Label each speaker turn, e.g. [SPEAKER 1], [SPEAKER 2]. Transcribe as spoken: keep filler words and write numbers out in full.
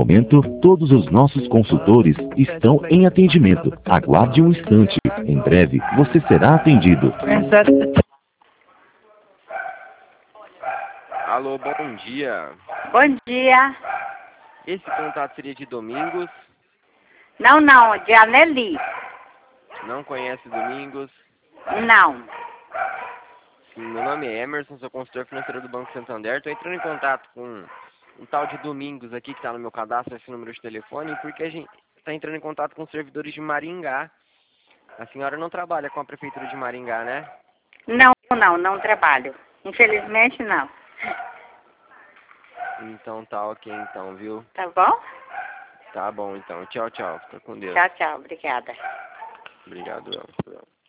[SPEAKER 1] momento, todos os nossos consultores estão em atendimento. Aguarde um instante. Em breve, você será atendido.
[SPEAKER 2] Alô, bom dia.
[SPEAKER 3] Bom dia.
[SPEAKER 2] Esse contato seria de Domingos.
[SPEAKER 3] Não, não, de Aneli.
[SPEAKER 2] Não conhece Domingos?
[SPEAKER 3] Não.
[SPEAKER 2] Sim, meu nome é Emerson, sou consultor financeiro do Banco Santander. Estou entrando em contato com um tal de Domingos aqui que está no meu cadastro, esse número de telefone, porque a gente está entrando em contato com os servidores de Maringá. A senhora não trabalha com a prefeitura de Maringá, né?
[SPEAKER 3] Não, não, não trabalho. Infelizmente, não.
[SPEAKER 2] Então tá ok então, viu?
[SPEAKER 3] Tá bom?
[SPEAKER 2] Tá bom então. Tchau, tchau. Fica com Deus.
[SPEAKER 3] Tchau, tchau. Obrigada.
[SPEAKER 2] Obrigado, El.